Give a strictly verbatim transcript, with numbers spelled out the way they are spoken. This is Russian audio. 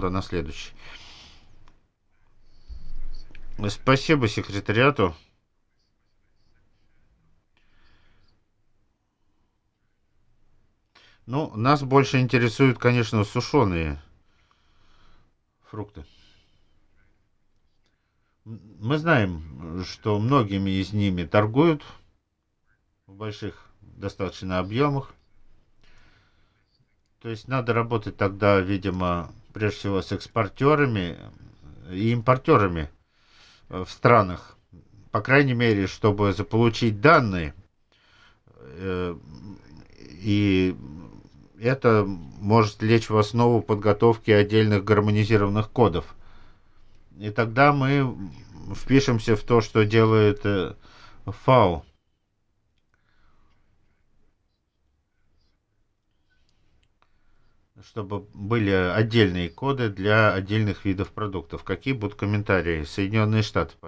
раунда на следующий. Спасибо секретариату. Ну, нас больше интересуют, конечно, сушеные фрукты. Мы знаем, что многими из ними торгуют в больших достаточно объемах. То есть надо работать тогда, видимо, прежде всего с экспортерами и импортерами в странах. По крайней мере, чтобы заполучить данные. И это может лечь в основу подготовки отдельных гармонизированных кодов. И тогда мы впишемся в то, что делает ФАО. Чтобы были отдельные коды для отдельных видов продуктов. Какие будут комментарии? Соединенные Штаты.